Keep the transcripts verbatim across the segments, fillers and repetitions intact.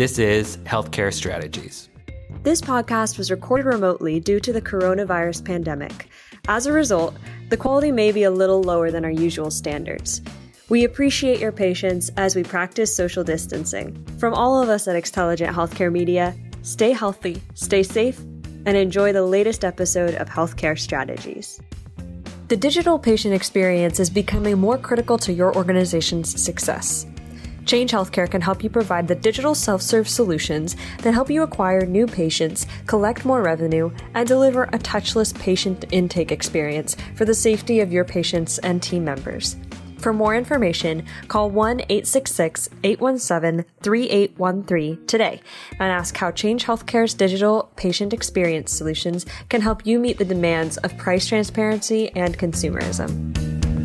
This is Healthcare Strategies. This podcast was recorded remotely due to the coronavirus pandemic. As a result, the quality may be a little lower than our usual standards. We appreciate your patience as we practice social distancing. From all of us at Xtelligent Healthcare Media, stay healthy, stay safe, and enjoy the latest episode of Healthcare Strategies. The digital patient experience is becoming more critical to your organization's success. Change Healthcare can help you provide the digital self-serve solutions that help you acquire new patients, collect more revenue, and deliver a touchless patient intake experience for the safety of your patients and team members. For more information, call one eight six six, eight one seven, three eight one three today and ask how Change Healthcare's digital patient experience solutions can help you meet the demands of price transparency and consumerism.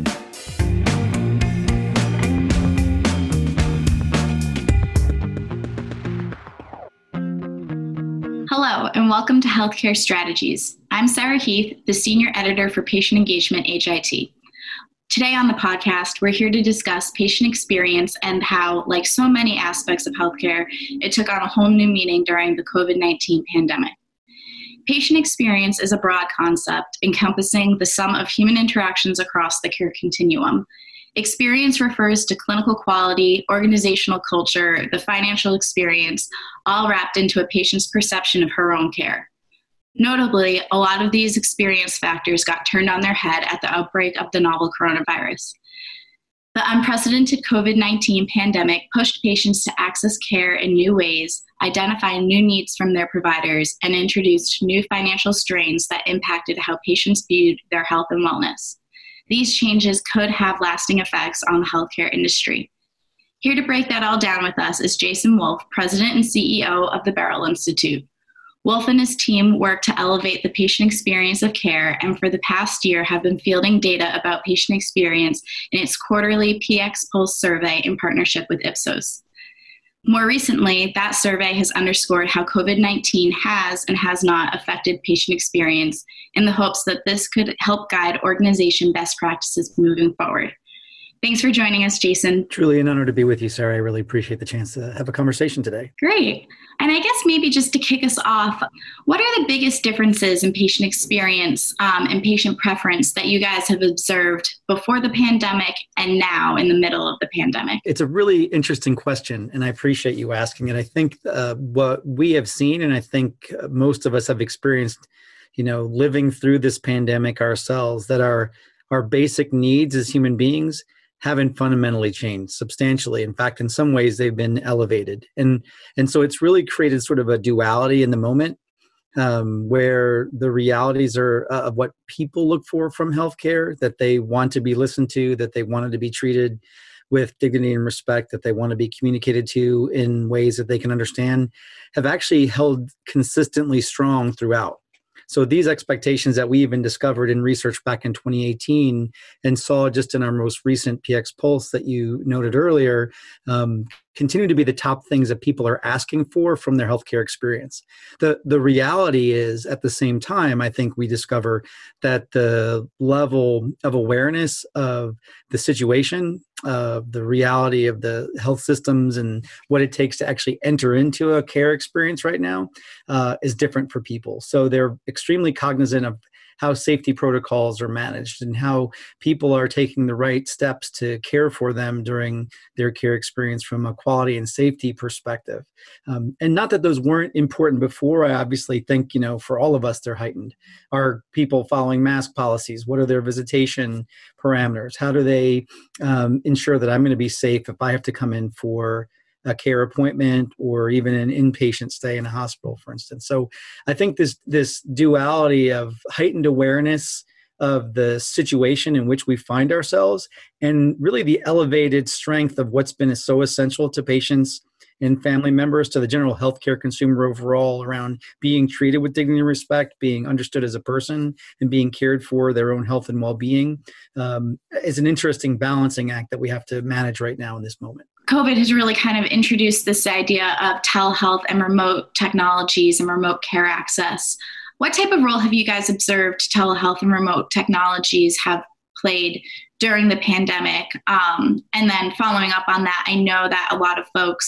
Hello, and welcome to Healthcare Strategies. I'm Sarah Heath, the Senior Editor for Patient Engagement H I T. Today on the podcast, we're here to discuss patient experience and how, like so many aspects of healthcare, it took on a whole new meaning during the covid nineteen pandemic. Patient experience is a broad concept encompassing the sum of human interactions across the care continuum. Experience refers to clinical quality, organizational culture, the financial experience, all wrapped into a patient's perception of her own care. Notably, a lot of these experience factors got turned on their head at the outbreak of the novel coronavirus. The unprecedented covid nineteen pandemic pushed patients to access care in new ways, identify new needs from their providers, and introduced new financial strains that impacted how patients viewed their health and wellness. These changes could have lasting effects on the healthcare industry. Here to break that all down with us is Jason Wolf, President and C E O of the Beryl Institute. Wolf and his team work to elevate the patient experience of care, and for the past year have been fielding data about patient experience in its quarterly P X Pulse survey in partnership with Ipsos. More recently, that survey has underscored how covid nineteen has and has not affected patient experience in the hopes that this could help guide organization best practices moving forward. Thanks for joining us, Jason. Truly an honor to be with you, Sarah. I really appreciate the chance to have a conversation today. Great. And I guess maybe just to kick us off, what are the biggest differences in patient experience um, and patient preference that you guys have observed before the pandemic and now in the middle of the pandemic? It's a really interesting question, and I appreciate you asking it. I think uh, what we have seen, and I think most of us have experienced, you know, living through this pandemic ourselves, that our, our basic needs as human beings haven't fundamentally changed substantially. In fact, in some ways, they've been elevated. And, and so it's really created sort of a duality in the moment um, where the realities are uh, of what people look for from healthcare, that they want to be listened to, that they wanted to be treated with dignity and respect, that they want to be communicated to in ways that they can understand, have actually held consistently strong throughout. So these expectations that we even discovered in research back in twenty eighteen and saw just in our most recent P X Pulse that you noted earlier, um, continue to be the top things that people are asking for from their healthcare experience. The, the reality is, at the same time, I think we discover that the level of awareness of the situation, of the reality of the health systems and what it takes to actually enter into a care experience right now uh, is different for people. So they're extremely cognizant of how safety protocols are managed and how people are taking the right steps to care for them during their care experience from a quality and safety perspective. Um, and not that those weren't important before. I obviously think, you know, for all of us, they're heightened. Are people following mask policies? What are their visitation parameters? How do they um, ensure that I'm going to be safe if I have to come in for a care appointment or even an inpatient stay in a hospital, for instance? So I think this this duality of heightened awareness of the situation in which we find ourselves and really the elevated strength of what's been so essential to patients and family members, to the general healthcare consumer overall, around being treated with dignity and respect, being understood as a person, and being cared for their own health and well-being, um, is an interesting balancing act that we have to manage right now in this moment. COVID has really kind of introduced this idea of telehealth and remote technologies and remote care access. What type of role have you guys observed telehealth and remote technologies have played during the pandemic? Um, and then following up on that, I know that a lot of folks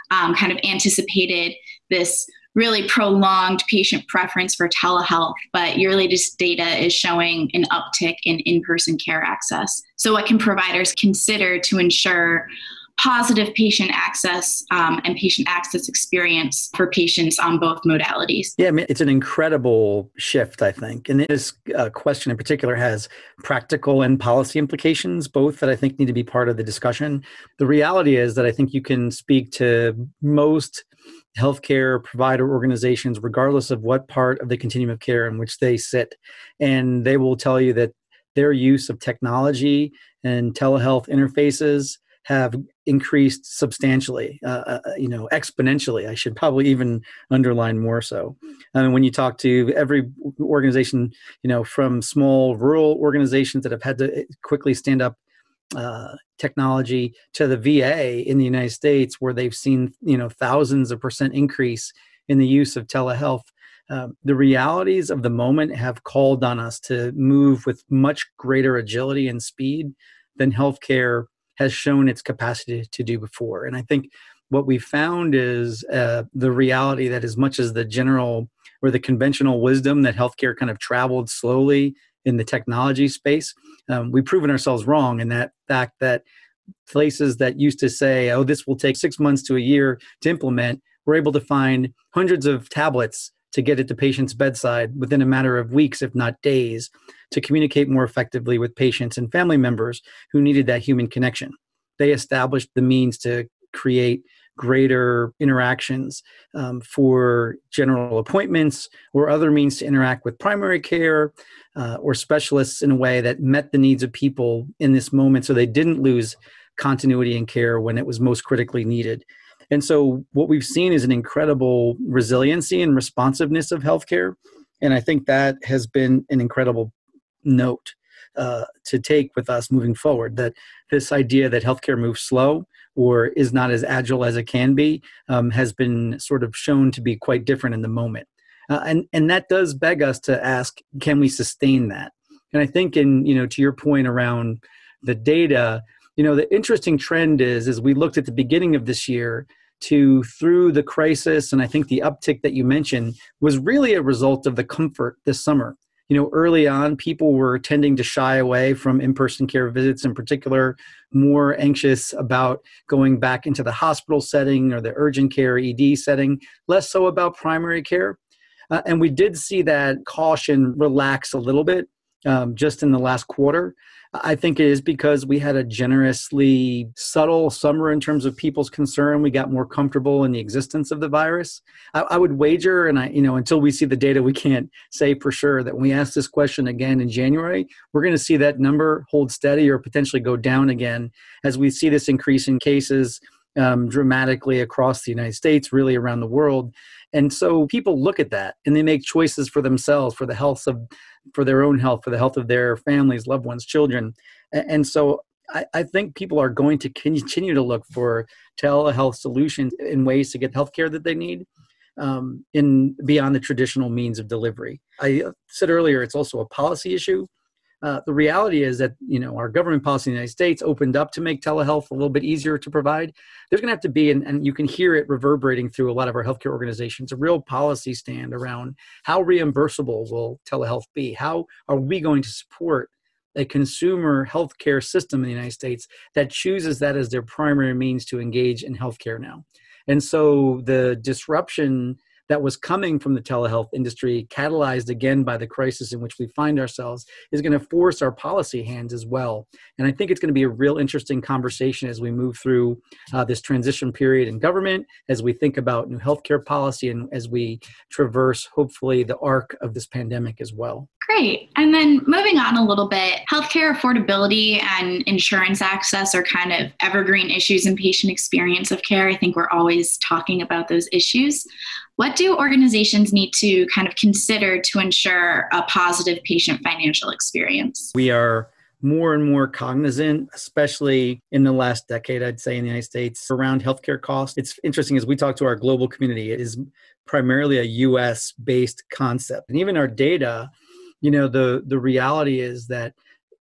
um, kind of anticipated this really prolonged patient preference for telehealth, but your latest data is showing an uptick in in-person care access. So what can providers consider to ensure positive patient access um, and patient access experience for patients on both modalities? Yeah, I mean, it's an incredible shift, I think. And this uh, question in particular has practical and policy implications, both that I think need to be part of the discussion. The reality is that I think you can speak to most healthcare provider organizations, regardless of what part of the continuum of care in which they sit, and they will tell you that their use of technology and telehealth interfaces have increased substantially, uh, you know, exponentially. I should probably even underline more so. I mean, when you talk to every organization, you know, from small rural organizations that have had to quickly stand up uh, technology to the V A in the United States, where they've seen, you know, thousands of percent increase in the use of telehealth. Um, the realities of the moment have called on us to move with much greater agility and speed than healthcare has shown its capacity to do before. And I think what we found is uh, the reality that as much as the general or the conventional wisdom that healthcare kind of traveled slowly in the technology space, um, we've proven ourselves wrong in that fact that places that used to say, oh, this will take six months to a year to implement, we're able to find hundreds of tablets to get at the patient's bedside within a matter of weeks, if not days, to communicate more effectively with patients and family members who needed that human connection. They established the means to create greater interactions um, for general appointments or other means to interact with primary care uh, or specialists in a way that met the needs of people in this moment so they didn't lose continuity in care when it was most critically needed. And so what we've seen is an incredible resiliency and responsiveness of healthcare. And I think that has been an incredible note uh, to take with us moving forward, that this idea that healthcare moves slow or is not as agile as it can be um, has been sort of shown to be quite different in the moment. Uh, and, and that does beg us to ask, can we sustain that? And I think in, you know, to your point around the data, you know, the interesting trend is, as we looked at the beginning of this year to through the crisis, and I think the uptick that you mentioned was really a result of the comfort this summer. You know, early on, people were tending to shy away from in-person care visits, in particular, more anxious about going back into the hospital setting or the urgent care E D setting, less so about primary care. Uh, and we did see that caution relax a little bit um, just in the last quarter. I think it is because we had a generously subtle summer in terms of people's concern. We got more comfortable in the existence of the virus. I, I would wager, and I, you know, until we see the data, we can't say for sure that when we ask this question again in January, we're going to see that number hold steady or potentially go down again as we see this increase in cases um, dramatically across the United States, really around the world. And so people look at that and they make choices for themselves, for the health of, for their own health, for the health of their families, loved ones, children. And so I, I think people are going to continue to look for telehealth solutions in ways to get healthcare that they need um, in beyond the traditional means of delivery. I said earlier, it's also a policy issue. Uh, the reality is that, you know, our government policy in the United States opened up to make telehealth a little bit easier to provide. There's going to have to be, and, and you can hear it reverberating through a lot of our healthcare organizations, a real policy stand around how reimbursable will telehealth be? How are we going to support a consumer healthcare system in the United States that chooses that as their primary means to engage in healthcare now? And so the disruption that was coming from the telehealth industry, catalyzed again by the crisis in which we find ourselves, is going to force our policy hands as well. And I think it's going to be a real interesting conversation as we move through uh, this transition period in government, as we think about new healthcare policy, and as we traverse, hopefully, the arc of this pandemic as well. Great. And then moving on a little bit, healthcare affordability and insurance access are kind of evergreen issues in patient experience of care. I think we're always talking about those issues. What do organizations need to kind of consider to ensure a positive patient financial experience? We are more and more cognizant, especially in the last decade, I'd say in the United States, around healthcare costs. It's interesting as we talk to our global community, it is primarily a U S-based concept. And even our data, you know, the, the reality is that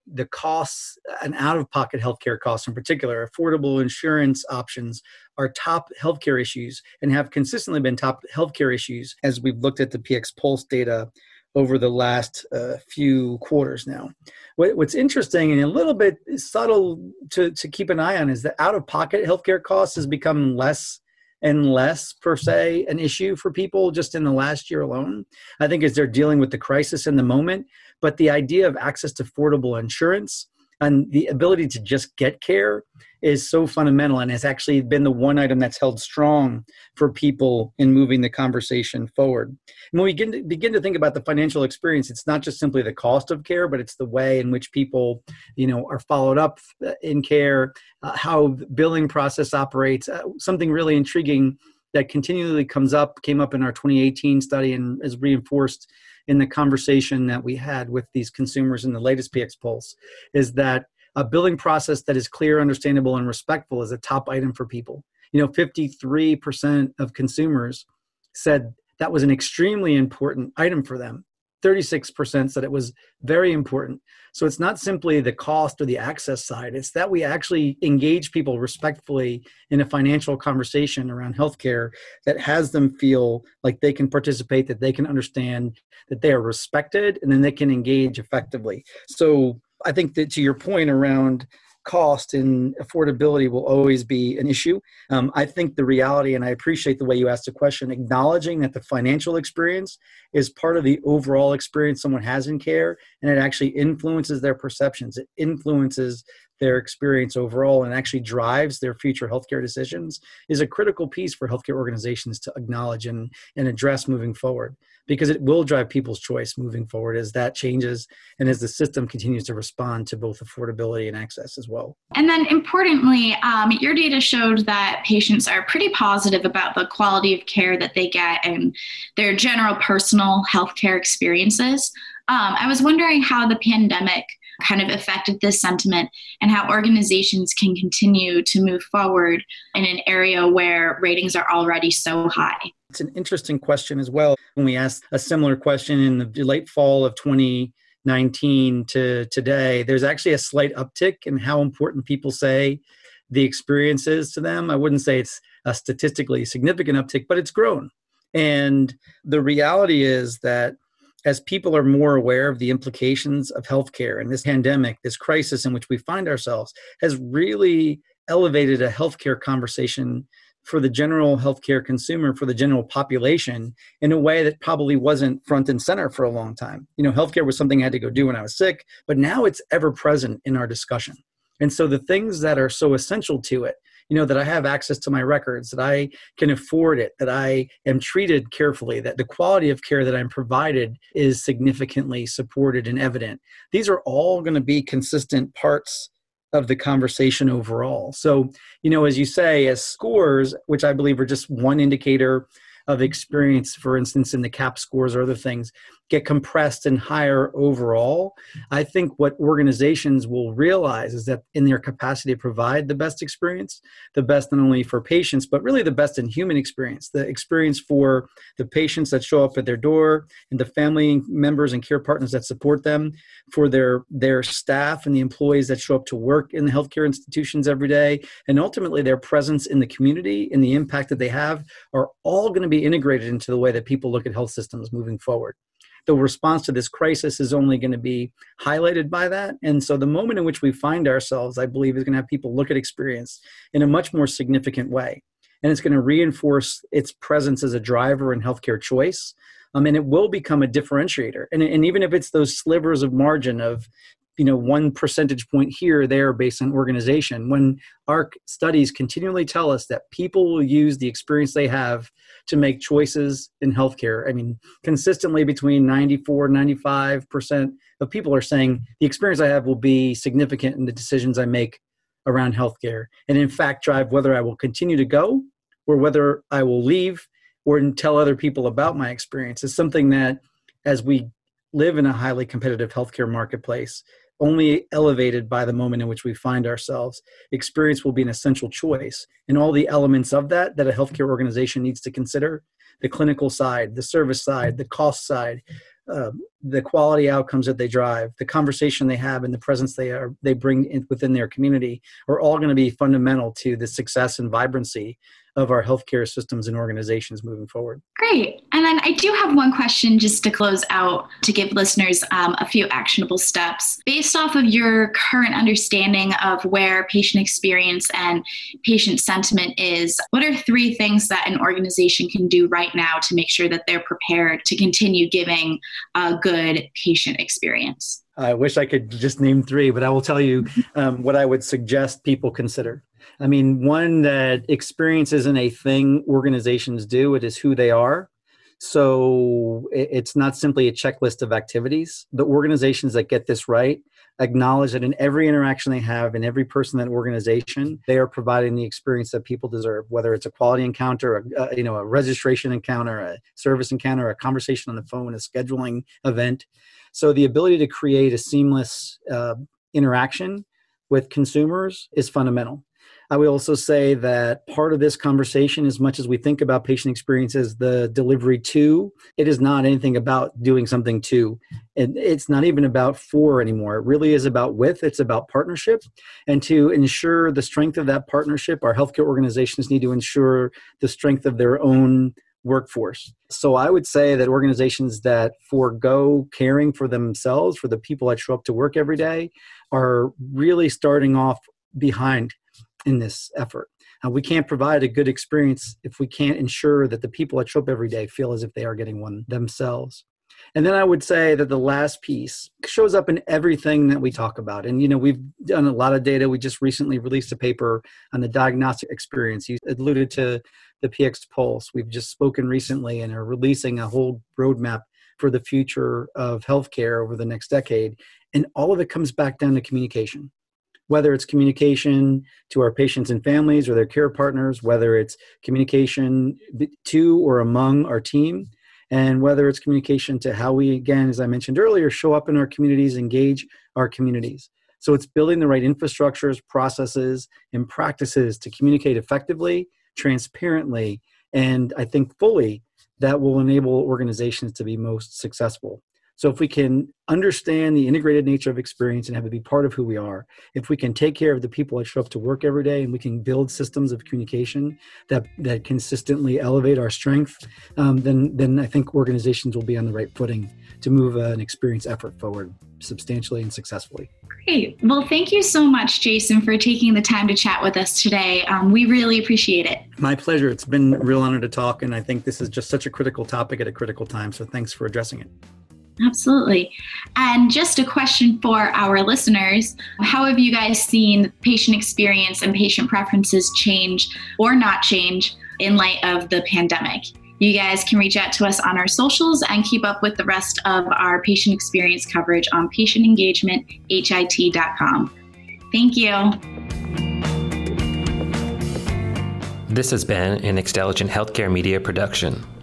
the costs and out-of-pocket healthcare costs in particular, affordable insurance options are top healthcare issues and have consistently been top healthcare issues as we've looked at the P X Pulse data over the last uh, few quarters now. What, what's interesting and a little bit subtle to, to keep an eye on is that out-of-pocket healthcare costs has become less and less, per se, an issue for people just in the last year alone. I think as they're dealing with the crisis in the moment, but the idea of access to affordable insurance and the ability to just get care is so fundamental and has actually been the one item that's held strong for people in moving the conversation forward. And when we begin to, begin to think about the financial experience, it's not just simply the cost of care, but it's the way in which people, you know, are followed up in care, uh, how the billing process operates. Uh, something really intriguing that continually comes up, came up in our twenty eighteen study and is reinforced in the conversation that we had with these consumers in the latest P X Pulse, is that a billing process that is clear, understandable, and respectful is a top item for people. You know, fifty-three percent of consumers said that was an extremely important item for them. thirty-six percent said it was very important. So it's not simply the cost or the access side, it's that we actually engage people respectfully in a financial conversation around healthcare that has them feel like they can participate, that they can understand, that they are respected, and then they can engage effectively. So I think that to your point around cost and affordability will always be an issue. Um, I think the reality, and I appreciate the way you asked the question, acknowledging that the financial experience is part of the overall experience someone has in care, and it actually influences their perceptions. It influences their experience overall and actually drives their future healthcare decisions is a critical piece for healthcare organizations to acknowledge and, and address moving forward, because it will drive people's choice moving forward as that changes and as the system continues to respond to both affordability and access as well. And then importantly, um, your data showed that patients are pretty positive about the quality of care that they get and their general personal healthcare experiences. Um, I was wondering how the pandemic kind of affected this sentiment and how organizations can continue to move forward in an area where ratings are already so high. It's an interesting question as well. When we asked a similar question in the late fall of twenty nineteen to today, there's actually a slight uptick in how important people say the experience is to them. I wouldn't say it's a statistically significant uptick, but it's grown. And the reality is that as people are more aware of the implications of healthcare and this pandemic, this crisis in which we find ourselves, has really elevated a healthcare conversation for the general healthcare consumer, for the general population, in a way that probably wasn't front and center for a long time. You know, healthcare was something I had to go do when I was sick, but now it's ever present in our discussion. And so the things that are so essential to it, you know, that I have access to my records, that I can afford it, that I am treated carefully, that the quality of care that I'm provided is significantly supported and evident. These are all going to be consistent parts of the conversation overall. So, you know, as you say, as scores, which I believe are just one indicator of experience, for instance, in the CAP scores or other things, get compressed and higher overall, I think what organizations will realize is that in their capacity to provide the best experience, the best not only for patients, but really the best in human experience, the experience for the patients that show up at their door and the family members and care partners that support them, for their, their staff and the employees that show up to work in the healthcare institutions every day, and ultimately their presence in the community and the impact that they have are all going to be integrated into the way that people look at health systems moving forward. The response to this crisis is only going to be highlighted by that. And so the moment in which we find ourselves, I believe, is going to have people look at experience in a much more significant way. And it's going to reinforce its presence as a driver in healthcare choice. Um, and it will become a differentiator. And, and even if it's those slivers of margin of, you know, one percentage point here or there based on organization, when our studies continually tell us that people will use the experience they have to make choices in healthcare. I mean, consistently between ninety-four, ninety-five percent of people are saying the experience I have will be significant in the decisions I make around healthcare. And in fact, drive whether I will continue to go or whether I will leave or tell other people about my experience. Is something that, as we live in a highly competitive healthcare marketplace, only elevated by the moment in which we find ourselves. Experience will be an essential choice. And all the elements of that that a healthcare organization needs to consider, the clinical side, the service side, the cost side, uh, the quality outcomes that they drive, the conversation they have, and the presence they are they bring in within their community are all going to be fundamental to the success and vibrancy of our healthcare systems and organizations moving forward. Great. And then I do have one question just to close out to give listeners um, a few actionable steps. Based off of your current understanding of where patient experience and patient sentiment is, what are three things that an organization can do right now to make sure that they're prepared to continue giving a good patient experience? I wish I could just name three, but I will tell you um, what I would suggest people consider. I mean, one, that experience isn't a thing organizations do, it is who they are. So it's not simply a checklist of activities. The organizations that get this right acknowledge that in every interaction they have, in every person in that organization, they are providing the experience that people deserve, whether it's a quality encounter, a, a, you know, a registration encounter, a service encounter, a conversation on the phone, a scheduling event. So the ability to create a seamless uh, interaction with consumers is fundamental. I would also say that part of this conversation, as much as we think about patient experience as the delivery to, it is not anything about doing something to. And it's not even about for anymore. It really is about with. It's about partnership. And to ensure the strength of that partnership, our healthcare organizations need to ensure the strength of their own workforce. So I would say that organizations that forego caring for themselves, for the people that show up to work every day, are really starting off behind in this effort. Uh, we can't provide a good experience if we can't ensure that the people that show up every day feel as if they are getting one themselves. And then I would say that the last piece shows up in everything that we talk about. And, you know, we've done a lot of data. We just recently released a paper on the diagnostic experience. You alluded to the P X Pulse. We've just spoken recently and are releasing a whole roadmap for the future of healthcare over the next decade. And all of it comes back down to communication. Whether it's communication to our patients and families or their care partners, whether it's communication to or among our team, and whether it's communication to how we, again, as I mentioned earlier, show up in our communities, engage our communities. So it's building the right infrastructures, processes, and practices to communicate effectively, transparently, and I think fully that will enable organizations to be most successful. So if we can understand the integrated nature of experience and have it be part of who we are, if we can take care of the people that show up to work every day, and we can build systems of communication that, that consistently elevate our strength, um, then, then I think organizations will be on the right footing to move uh, an experience effort forward substantially and successfully. Great. Well, thank you so much, Jason, for taking the time to chat with us today. Um, we really appreciate it. My pleasure. It's been a real honor to talk, and I think this is just such a critical topic at a critical time, so thanks for addressing it. Absolutely. And just a question for our listeners. How have you guys seen patient experience and patient preferences change or not change in light of the pandemic? You guys can reach out to us on our socials and keep up with the rest of our patient experience coverage on patient engagement H I T dot com. Thank you. This has been an Xtelligent Healthcare Media production.